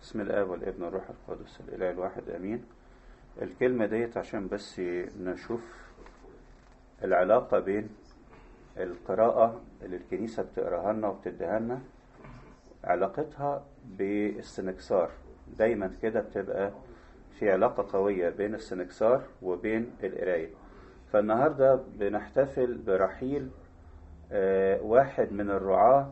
بسم الآب والابن والروح القدس الإله الواحد آمين. الكلمة ديت عشان بس نشوف العلاقة بين القراءة اللي الكنيسة بتقراها لنا وبتديها لنا، علاقتها بالسنكسار. دايما كده بتبقى في علاقة قوية بين السنكسار وبين القراية. فالنهاردة بنحتفل برحيل واحد من الرعاة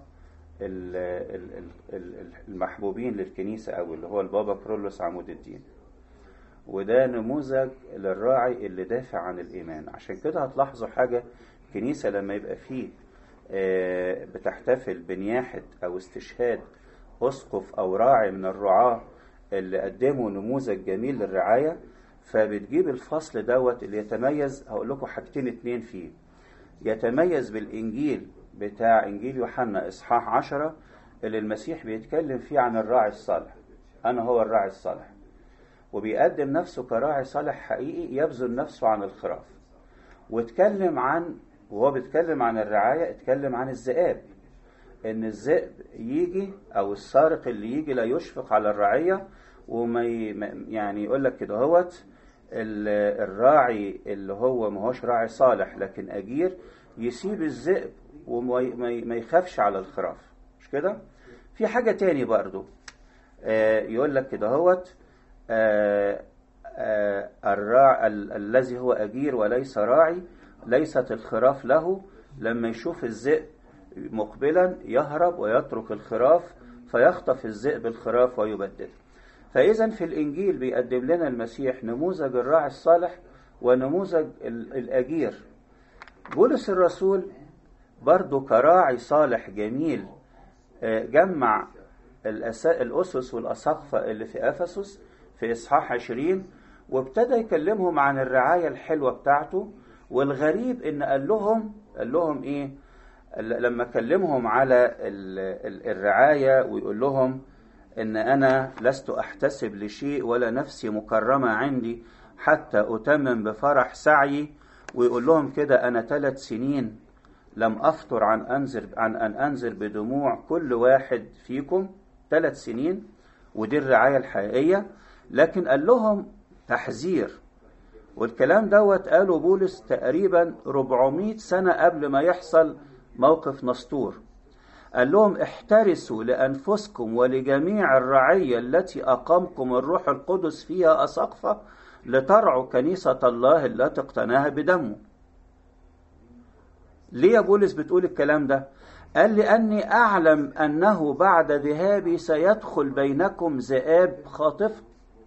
المحبوبين للكنيسة، أو اللي هو البابا كرولوس عمود الدين. وده نموذج للراعي اللي دافع عن الإيمان. عشان كده هتلاحظوا حاجة، الكنيسة لما يبقى فيه بتحتفل بنياحة أو استشهاد أسقف أو راعي من الرعاة اللي قدموا نموذج جميل للرعاية، فبتجيب الفصل دوت اللي يتميز. هقول لكم حاجتين اتنين فيه. يتميز بالإنجيل بتاع إنجيل يوحنا إصحاح 10 اللي المسيح بيتكلم فيه عن الراعي الصالح. أنا هو الراعي الصالح، وبيقدم نفسه كراعي صالح حقيقي يبذل نفسه عن الخراف. واتكلم عن، وهو بيتكلم عن الرعاية، اتكلم عن الذئاب، ان الذئب يجي او السارق اللي يجي لا يشفق على الرعية، وما يعني يقول لك كده هوت الراعي اللي هو ما هوش راعي صالح لكن أجير يسيب الذئب وما يخافش على الخراف. مش كده؟ في حاجة تاني برضو يقول لك كده هوت الراعي الذي هو أجير وليس راعي ليست الخراف له، لما يشوف الذئب مقبلا يهرب ويترك الخراف فيخطف الذئب الخراف ويبدده. فإذا في الإنجيل بيقدم لنا المسيح نموذج الراعي الصالح ونموذج الأجير. بولس الرسول برضو كراعي صالح جميل جمع الأسس والأساقفة اللي في أفسس في إصحاح 20، وابتدى يكلمهم عن الرعاية الحلوة بتاعته. والغريب إن قال لهم إيه لما كلمهم على الرعاية، ويقول لهم إن أنا لست أحتسب لشيء ولا نفسي مكرمة عندي حتى أتمم بفرح سعي. ويقول لهم كده أنا 3 سنين لم أفطر عن أن أنزل بدموع كل واحد فيكم. 3 سنين، ودي الرعاية الحقيقية. لكن قال لهم تحذير، والكلام دوت قاله بولس تقريبا 400 سنة قبل ما يحصل موقف نسطور. قال لهم احترسوا لأنفسكم ولجميع الرعية التي أقامكم الروح القدس فيها أساقفة لترعوا كنيسة الله التي اقتناها بدمه. ليه يا بولس بتقول الكلام ده؟ قال لأني أعلم أنه بعد ذهابي سيدخل بينكم ذئاب خاطفة.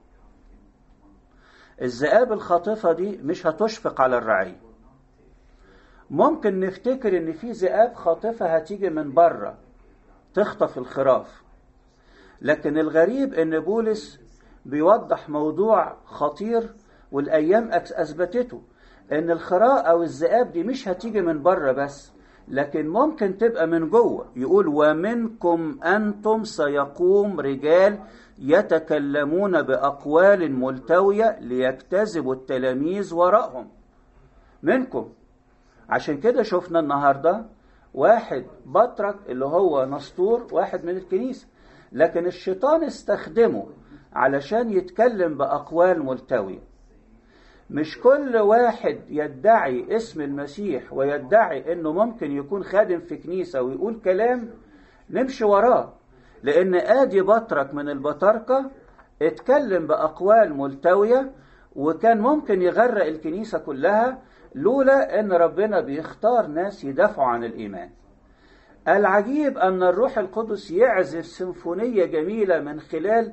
الذئاب الخاطفة دي مش هتشفق على الرعية. ممكن نفتكر ان في ذئاب خاطفة هتيجي من بره تخطف الخراف، لكن الغريب ان بولس بيوضح موضوع خطير والايام اثبتته، ان الخراف او الذئاب دي مش هتيجي من بره بس، لكن ممكن تبقى من جوه. يقول ومنكم انتم سيقوم رجال يتكلمون باقوال ملتوية ليجتذبوا التلاميذ وراءهم. منكم. عشان كده شفنا النهاردة واحد بطرك اللي هو نسطور، واحد من الكنيسة، لكن الشيطان استخدمه علشان يتكلم بأقوال ملتوية. مش كل واحد يدعي اسم المسيح ويدعي انه ممكن يكون خادم في كنيسة ويقول كلام نمشي وراه، لان ادي بطرك من البطاركة اتكلم بأقوال ملتوية وكان ممكن يغرق الكنيسة كلها لولا ان ربنا بيختار ناس يدافعوا عن الإيمان. العجيب ان الروح القدس يعزف سيمفونية جميلة من خلال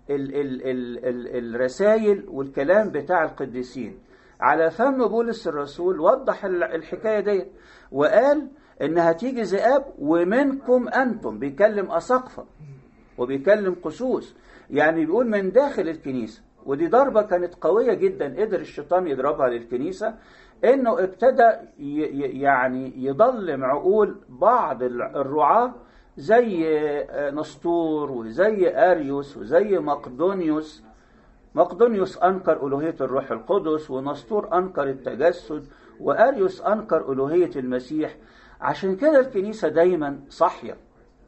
الرسائل والكلام بتاع القديسين. على فم بولس الرسول وضح الحكاية دي وقال ان هتيجي ذئاب ومنكم انتم، بيكلم أساقفة وبيكلم قسوس، يعني بيقول من داخل الكنيسة. ودي ضربة كانت قوية جدا قدر الشيطان يضربها للكنيسة، انه ابتدى يعني يضلم عقول بعض الرعاة زي نسطور وزي أريوس وزي مقدونيوس أنكر ألوهية الروح القدس، ونسطور أنكر التجسد، وأريوس أنكر ألوهية المسيح. عشان كده الكنيسة دايما صحية،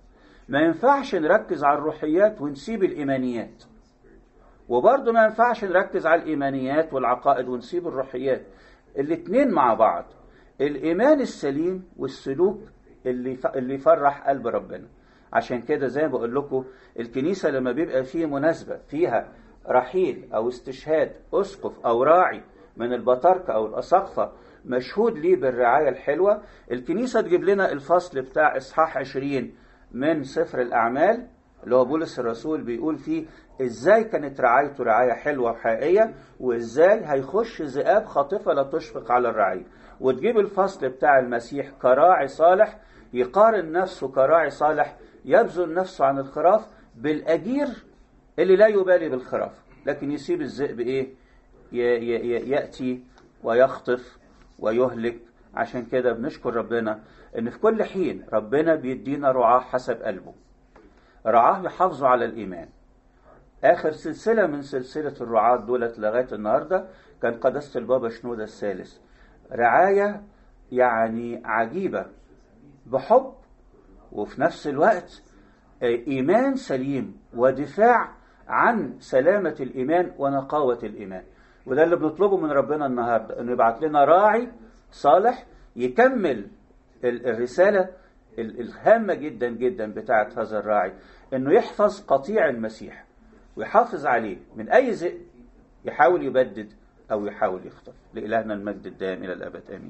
ما ينفعش نركز على الروحيات ونسيب الإيمانيات، وبرضه ما ينفعش نركز على الإيمانيات والعقائد ونسيب الروحيات. الاتنين مع بعض، الإيمان السليم والسلوك اللي يفرح قلب ربنا. عشان كده زي ما بقول لكم، الكنيسة لما بيبقى فيه مناسبة فيها رحيل أو استشهاد أسقف أو راعي من البطاركة أو الأساقفة مشهود ليه بالرعاية الحلوة، الكنيسة تجيب لنا الفصل بتاع إصحاح 20 من سفر الأعمال اللي هو بولس الرسول بيقول فيه إزاي كانت رعايته رعاية حلوة وحقيقية، وإزاي هيخش ذئاب خاطفة لا تشفق على الرعية. وتجيب الفصل بتاع المسيح كراعي صالح، يقارن نفسه كراعي صالح يبذل نفسه عن الخراف بالأجير اللي لا يبالي بالخراف، لكن يسيب الذئب إيه؟ يأتي ويخطف ويهلك. عشان كده بنشكر ربنا إن في كل حين ربنا بيدينا رعاة حسب قلبه، رعاة يحافظوا على الإيمان. آخر سلسلة من سلسلة الرعاة دولت لغاية النهاردة كان قداسة البابا شنودة الثالث، رعاية يعني عجيبة بحب وفي نفس الوقت إيمان سليم ودفاع عن سلامة الإيمان ونقاوة الإيمان. وده اللي بنطلبه من ربنا النهاردة، أنه يبعت لنا راعي صالح يكمل الرسالة الهامة جدا جدا بتاعة هذا الراعي، أنه يحفظ قطيع المسيح ويحافظ عليه من أي ذئب يحاول يبدد أو يحاول يخطف. لإلهنا المجد الدائم إلى الأبد آمين.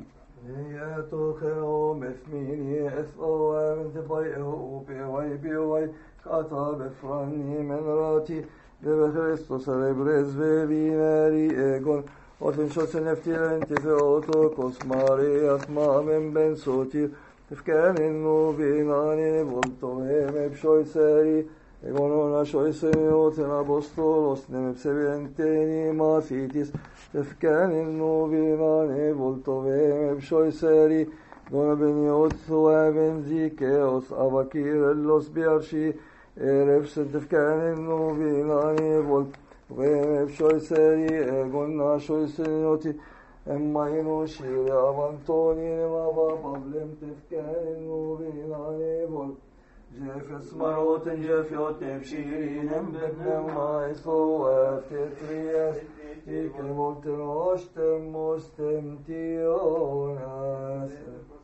Egonon ashoisenioten apostolos nemepsevienteni mafitis tefkanin nuvinane voltovem epshoiseri gonabeniot thuaven zikeos avakirelos biarshi erepsen tefkanin nuvinane voltovem epshoiseri egon ashoisenioti emmaino shire avantoni nemava pablem tefkanin nuvinane voltovem Jefes maroten jefiotem shirinem bebnem maitho aftetrias ike volten ostem mostem tionas.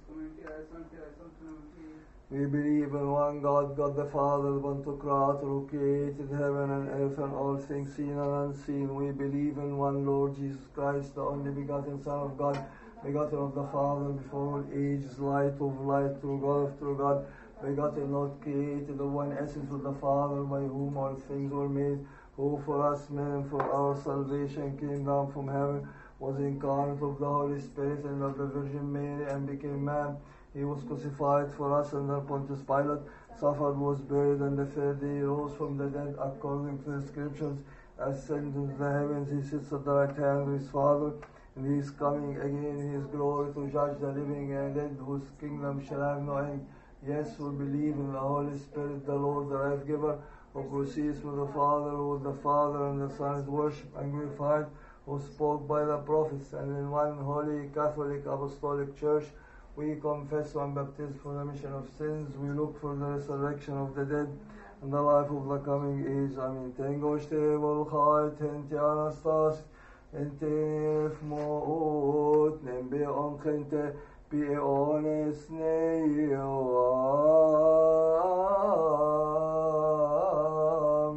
We believe in one God, God the Father, the Pantocrator, who created heaven and earth and all things seen and unseen. We believe in one Lord Jesus Christ, the only begotten Son of God, begotten of the Father before all ages, light of light, true God of true God, begotten, not created, the one essence of the Father, by whom all things were made, who for us men and for our salvation came down from heaven, was incarnate of the Holy Spirit and of the Virgin Mary, and became man. He was crucified for us under Pontius Pilate, suffered, was buried, and the third day rose from the dead, according to the Scriptures, ascended into the heavens. He sits at the right hand of his Father, and he is coming again in his glory to judge the living and dead, whose kingdom shall have no end. Yes, we believe in the Holy Spirit, the Lord, the life giver, who proceeds from the Father, who is the Father and the Son is worshipped and glorified, who spoke by the prophets, and in one holy Catholic Apostolic Church we confess one baptism for the remission of sins. We look for the resurrection of the dead and the life of the coming age. Amen. Tengoshte volchai tenti anastas ente nefmoot nembe onchente Be honest,